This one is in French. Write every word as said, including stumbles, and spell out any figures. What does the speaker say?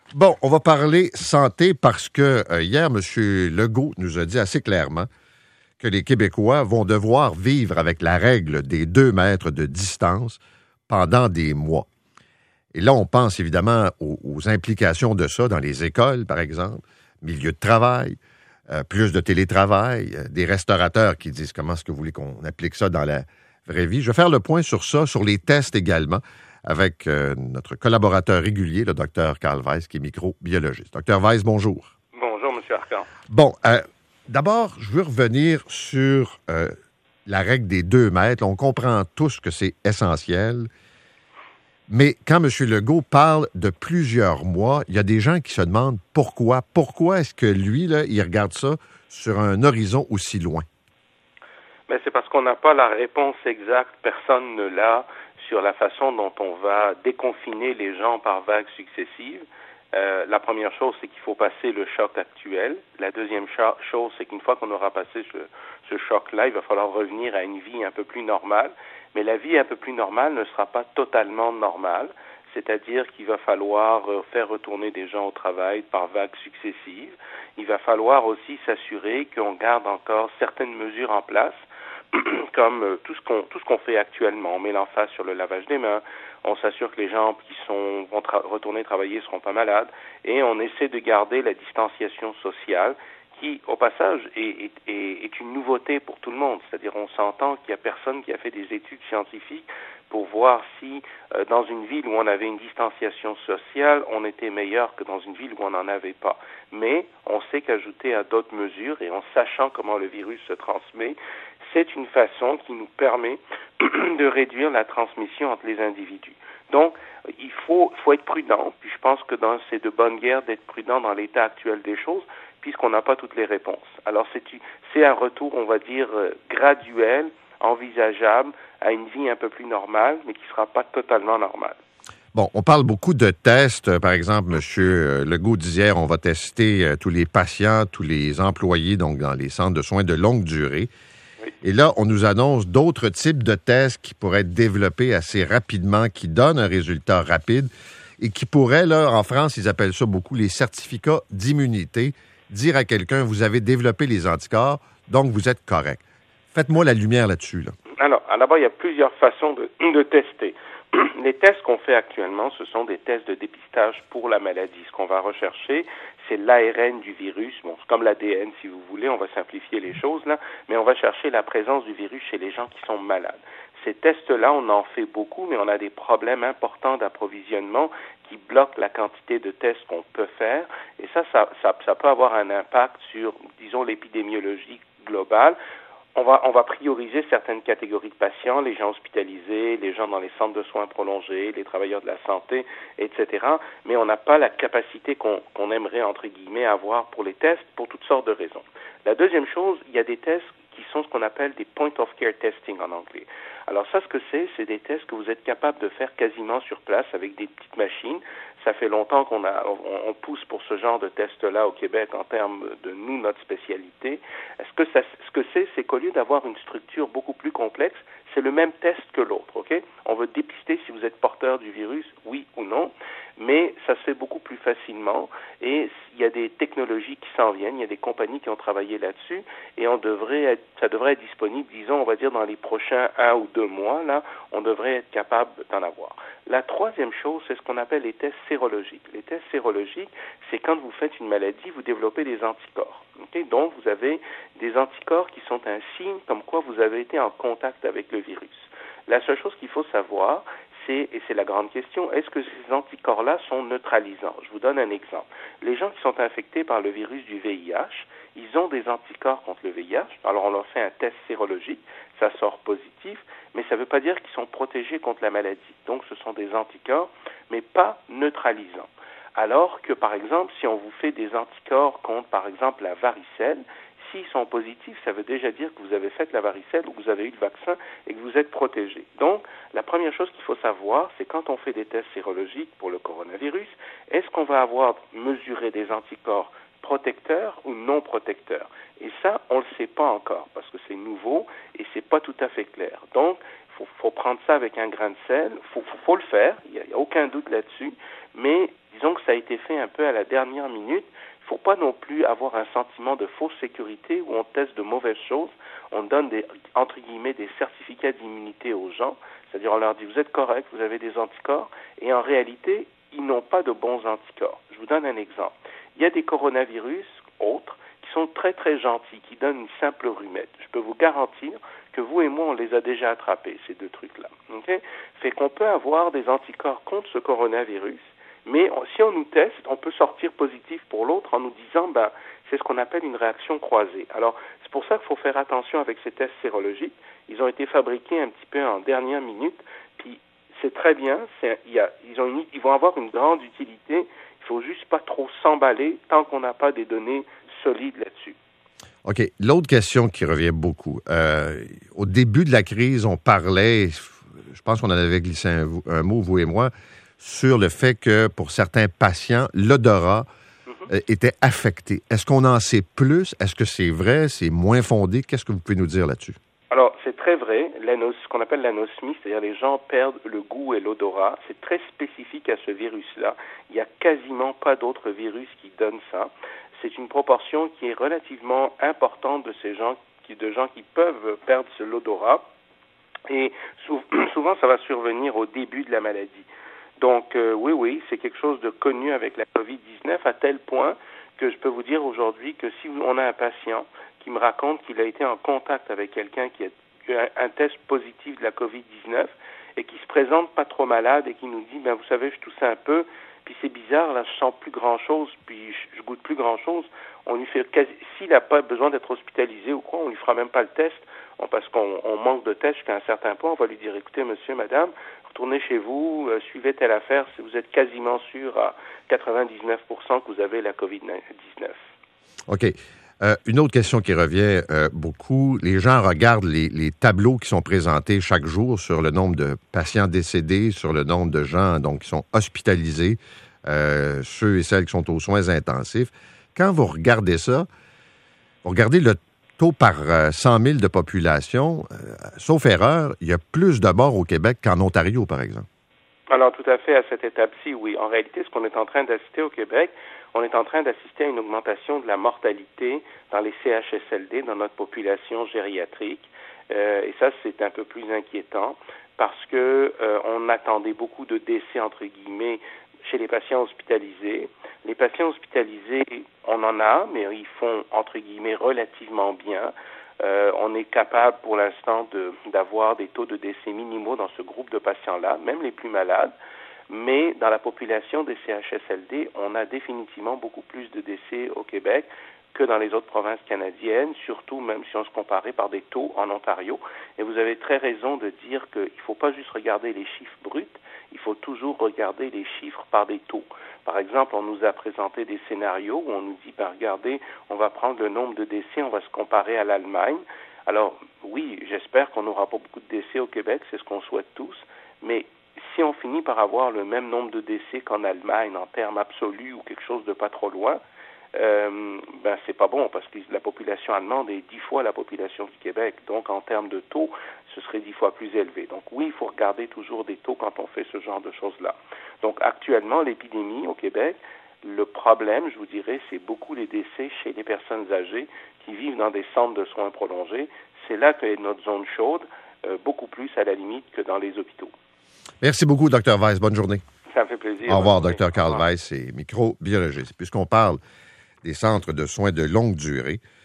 Bon, on va parler santé parce que euh, hier, M. Legault nous a dit assez clairement que les Québécois vont devoir vivre avec la règle des deux mètres de distance pendant des mois. Et là, on pense évidemment aux, aux implications de ça dans les écoles, par exemple, milieu de travail, euh, plus de télétravail, euh, des restaurateurs qui disent comment est-ce que vous voulez qu'on applique ça dans la vraie vie. Je vais faire le point sur ça, sur les tests également, avec euh, notre collaborateur régulier, le docteur Carl Weiss, qui est microbiologiste. Docteur Weiss, bonjour. Bonjour, M. Arcan. Bon, euh, d'abord, je veux revenir sur euh, la règle des deux mètres. On comprend tous que c'est essentiel. Mais quand M. Legault parle de plusieurs mois, il y a des gens qui se demandent pourquoi. Pourquoi est-ce que lui, là, il regarde ça sur un horizon aussi loin? Mais c'est parce qu'on n'a pas la réponse exacte, personne ne l'a, sur la façon dont on va déconfiner les gens par vagues successives. Euh, la première chose, c'est qu'il faut passer le choc actuel. La deuxième cho- chose, c'est qu'une fois qu'on aura passé ce, ce choc-là, il va falloir revenir à une vie un peu plus normale. Mais la vie un peu plus normale ne sera pas totalement normale, c'est-à-dire qu'il va falloir faire retourner des gens au travail par vagues successives. Il va falloir aussi s'assurer qu'on garde encore certaines mesures en place, comme tout ce qu'on tout ce qu'on fait actuellement. On met l'emphase sur le lavage des mains, on s'assure que les gens qui sont vont tra- retourner travailler ne seront pas malades, et on essaie de garder la distanciation sociale, qui, au passage, est, est, est une nouveauté pour tout le monde. C'est-à-dire, on s'entend qu'il n'y a personne qui a fait des études scientifiques pour voir si, euh, dans une ville où on avait une distanciation sociale, on était meilleur que dans une ville où on n'en avait pas. Mais on sait qu'ajouter à d'autres mesures, et en sachant comment le virus se transmet, c'est une façon qui nous permet de réduire la transmission entre les individus. Donc, il faut, faut être prudent, puis je pense que dans, c'est de bonne guerre d'être prudent dans l'état actuel des choses, puisqu'on n'a pas toutes les réponses. Alors, c'est, c'est un retour, on va dire, euh, graduel, envisageable, à une vie un peu plus normale, mais qui ne sera pas totalement normale. Bon, on parle beaucoup de tests. Par exemple, M. Legault disait hier, on va tester euh, tous les patients, tous les employés, donc dans les centres de soins de longue durée. Oui. Et là, on nous annonce d'autres types de tests qui pourraient être développés assez rapidement, qui donnent un résultat rapide et qui pourraient, là, en France, ils appellent ça beaucoup les certificats d'immunité, dire à quelqu'un, vous avez développé les anticorps, donc vous êtes correct. Faites-moi la lumière là-dessus. Là. Alors, d'abord, il y a plusieurs façons de, de tester. Les tests qu'on fait actuellement, ce sont des tests de dépistage pour la maladie. Ce qu'on va rechercher, c'est l'A R N du virus. Bon, c'est comme l'A D N, si vous voulez, on va simplifier les choses, là, mais on va chercher la présence du virus chez les gens qui sont malades. Ces tests-là, on en fait beaucoup, mais on a des problèmes importants d'approvisionnement qui bloquent la quantité de tests qu'on peut faire. Et ça, ça, ça, ça peut avoir un impact sur, disons, l'épidémiologie globale. On va, on va prioriser certaines catégories de patients, les gens hospitalisés, les gens dans les centres de soins prolongés, les travailleurs de la santé, et cetera. Mais on n'a pas la capacité qu'on, qu'on aimerait, entre guillemets, avoir pour les tests pour toutes sortes de raisons. La deuxième chose, il y a des tests qui sont ce qu'on appelle des point of care testing en anglais. Alors ça, ce que c'est, c'est des tests que vous êtes capable de faire quasiment sur place avec des petites machines. Ça fait longtemps qu'on a, on, on pousse pour ce genre de test-là au Québec en termes de nous, notre spécialité. Ce que ça, ce que c'est, c'est qu'au lieu d'avoir une structure beaucoup plus complexe, c'est le même test que l'autre, OK? On veut dépister si vous êtes porteur du virus, oui ou non, mais ça se fait beaucoup plus facilement et il y a des technologies qui s'en viennent, il y a des compagnies qui ont travaillé là-dessus et on devrait être, ça devrait être disponible, disons, on va dire dans les prochains un ou deux mois, là, on devrait être capable d'en avoir. La troisième chose, c'est ce qu'on appelle les tests sérologiques. Les tests sérologiques, c'est quand vous faites une maladie, vous développez des anticorps. Okay? Donc, vous avez des anticorps qui sont un signe comme quoi vous avez été en contact avec le virus. La seule chose qu'il faut savoir, c'est, et c'est la grande question, est-ce que ces anticorps-là sont neutralisants? Je vous donne un exemple. Les gens qui sont infectés par le virus du V I H, ils ont des anticorps contre le V I H. Alors, on leur fait un test sérologique, ça sort positif, mais ça ne veut pas dire qu'ils sont protégés contre la maladie. Donc, ce sont des anticorps, mais pas neutralisants. Alors que, par exemple, si on vous fait des anticorps contre, par exemple, la varicelle, s'ils sont positifs, ça veut déjà dire que vous avez fait la varicelle ou que vous avez eu le vaccin et que vous êtes protégé. Donc, la première chose qu'il faut savoir, c'est quand on fait des tests sérologiques pour le coronavirus, est-ce qu'on va avoir mesuré des anticorps protecteurs ou non protecteurs? Et ça, on ne le sait pas encore parce que c'est nouveau et c'est pas tout à fait clair. Donc, il faut, faut prendre ça avec un grain de sel. Il faut, faut, faut le faire, il n'y a, a aucun doute là-dessus, mais disons que ça a été fait un peu à la dernière minute. Il ne faut pas non plus avoir un sentiment de fausse sécurité où on teste de mauvaises choses. On donne des, entre guillemets, des certificats d'immunité aux gens. C'est-à-dire, on leur dit, vous êtes correct, vous avez des anticorps. Et en réalité, ils n'ont pas de bons anticorps. Je vous donne un exemple. Il y a des coronavirus autres qui sont très, très gentils, qui donnent une simple rhumette. Je peux vous garantir que vous et moi, on les a déjà attrapés, ces deux trucs-là. Okay? Fait qu'on peut avoir des anticorps contre ce coronavirus, mais on, si on nous teste, on peut sortir positif pour l'autre en nous disant, ben, c'est ce qu'on appelle une réaction croisée. Alors, c'est pour ça qu'il faut faire attention avec ces tests sérologiques. Ils ont été fabriqués un petit peu en dernière minute, puis c'est très bien, c'est, il y a, ils, ont une, ils vont avoir une grande utilité. Il faut juste pas trop s'emballer tant qu'on n'a pas des données solides là-dessus. OK. L'autre question qui revient beaucoup. Euh, au début de la crise, on parlait, je pense qu'on en avait glissé un, un mot, vous et moi, sur le fait que pour certains patients, l'odorat mm-hmm. euh, était affecté. Est-ce qu'on en sait plus? Est-ce que c'est vrai? C'est moins fondé? Qu'est-ce que vous pouvez nous dire là-dessus? Alors, c'est très vrai. L'anos, ce qu'on appelle l'anosmie, c'est-à-dire les gens perdent le goût et l'odorat. C'est très spécifique à ce virus-là. Il n'y a quasiment pas d'autres virus qui donnent ça. C'est une proportion qui est relativement importante de ces gens, qui, de gens qui peuvent perdre l'odorat. Et sou- souvent, ça va survenir au début de la maladie. Donc, euh, oui, oui, c'est quelque chose de connu avec la covid dix-neuf, à tel point que je peux vous dire aujourd'hui que si on a un patient qui me raconte qu'il a été en contact avec quelqu'un qui a eu un, un test positif de la covid dix-neuf et qui se présente pas trop malade et qui nous dit, ben vous savez, je tousse un peu, puis c'est bizarre, là, je sens plus grand-chose, puis je, je goûte plus grand-chose, on lui fait quasi, s'il n'a pas besoin d'être hospitalisé ou quoi, on lui fera même pas le test, on, parce qu'on on manque de tests jusqu'à un certain point, on va lui dire, écoutez, monsieur, madame, retournez chez vous, euh, suivez telle affaire, si vous êtes quasiment sûr à quatre-vingt-dix-neuf pour cent que vous avez la covid dix-neuf. OK. Euh, une autre question qui revient euh, beaucoup, les gens regardent les, les tableaux qui sont présentés chaque jour sur le nombre de patients décédés, sur le nombre de gens donc qui sont hospitalisés, euh, ceux et celles qui sont aux soins intensifs. Quand vous regardez ça, vous regardez le taux par euh, cent mille de population, euh, sauf erreur, il y a plus de morts au Québec qu'en Ontario, par exemple. Alors, tout à fait, à cette étape-ci, oui. En réalité, ce qu'on est en train d'assister au Québec, on est en train d'assister à une augmentation de la mortalité dans les C H S L D, dans notre population gériatrique. Euh, et ça, c'est un peu plus inquiétant parce que euh, on attendait beaucoup de décès, entre guillemets, chez les patients hospitalisés. Les patients hospitalisés, on en a, mais ils font, entre guillemets, relativement bien. Euh, on est capable, pour l'instant, de, d'avoir des taux de décès minimaux dans ce groupe de patients-là, même les plus malades. Mais dans la population des C H S L D, on a définitivement beaucoup plus de décès au Québec que dans les autres provinces canadiennes, surtout même si on se comparait par des taux en Ontario. Et vous avez très raison de dire qu'il ne faut pas juste regarder les chiffres bruts, il faut toujours regarder les chiffres par des taux. Par exemple, on nous a présenté des scénarios où on nous dit, ben, regardez, on va prendre le nombre de décès, on va se comparer à l'Allemagne. Alors, oui, j'espère qu'on n'aura pas beaucoup de décès au Québec, c'est ce qu'on souhaite tous, mais si on finit par avoir le même nombre de décès qu'en Allemagne en termes absolus ou quelque chose de pas trop loin, euh, ben c'est pas bon parce que la population allemande est dix fois la population du Québec. Donc en termes de taux, ce serait dix fois plus élevé. Donc oui, il faut regarder toujours des taux quand on fait ce genre de choses-là. Donc actuellement, l'épidémie au Québec, le problème, je vous dirais, c'est beaucoup les décès chez les personnes âgées qui vivent dans des centres de soins prolongés. C'est là que est notre zone chaude, euh, beaucoup plus à la limite que dans les hôpitaux. Merci beaucoup, docteur Weiss. Bonne journée. Ça me fait plaisir. Au revoir, docteur Carl Weiss, c'est microbiologiste. Puisqu'on parle des centres de soins de longue durée,